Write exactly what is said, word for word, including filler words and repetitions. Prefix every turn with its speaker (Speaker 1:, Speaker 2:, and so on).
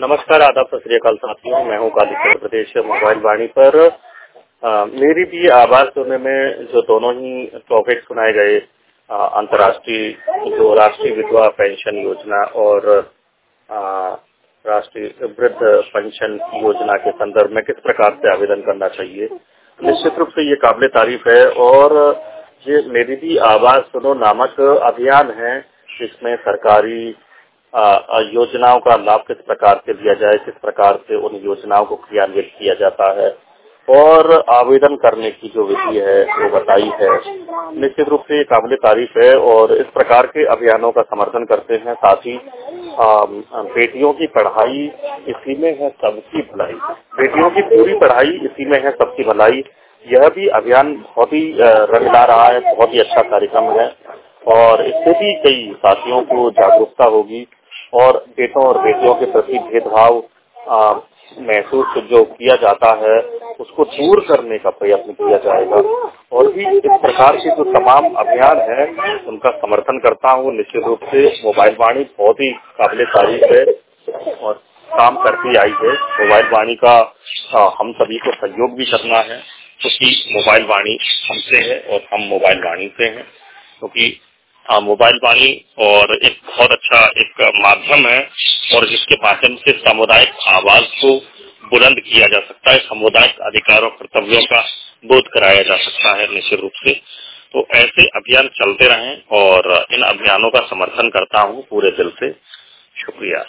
Speaker 1: नमस्कार, आदाब, सत श्री अकाल साथियों। मैं हूं काली उत्तर प्रदेश मोबाइल वाणी पर आ, मेरी भी आवाज सुनने में जो दोनों ही टॉपिक सुनाए गए, अंतर्राष्ट्रीय जो राष्ट्रीय विधवा पेंशन योजना और राष्ट्रीय वृद्ध पेंशन योजना के संदर्भ में किस प्रकार से आवेदन करना चाहिए, निश्चित रूप से ये काबिल तारीफ है। और ये मेरी भी आवाज सुनो नामक अभियान है, जिसमें सरकारी योजनाओं का लाभ किस प्रकार से लिया जाए, किस प्रकार से उन योजनाओं को क्रियान्वित किया जाता है और आवेदन करने की जो विधि है वो बताई है। निश्चित रूप से ये काबिल तारीफ है और इस प्रकार के अभियानों का समर्थन करते हैं। साथ ही बेटियों की पढ़ाई इसी में है सबकी भलाई, बेटियों की पूरी पढ़ाई इसी में है सबकी भलाई। यह भी अभियान बहुत ही रंग ला रहा है, बहुत ही अच्छा कार्यक्रम है और इससे भी कई साथियों को जागरूकता होगी और बेटों और बेटियों के प्रति भेदभाव महसूस जो किया जाता है उसको दूर करने का प्रयत्न किया जाएगा। और भी इस प्रकार के जो तमाम अभियान है उनका समर्थन करता हूँ। निश्चित रूप से मोबाइल वाणी बहुत ही काबिल तारीफ है और काम करती आई है। मोबाइल वाणी का आ, हम सभी को सहयोग भी करना है, क्योंकि तो मोबाइल वाणी हमसे है और हम मोबाइल वाणी से हैं। क्योंकि तो हाँ, मोबाइल वाणी और एक बहुत अच्छा एक माध्यम है और जिसके माध्यम से सामुदायिक आवाज को बुलंद किया जा सकता है, सामुदायिक अधिकारों कर्तव्यों का बोध कराया जा सकता है। निश्चित रूप से तो ऐसे अभियान चलते रहें और इन अभियानों का समर्थन करता हूँ पूरे दिल से। शुक्रिया।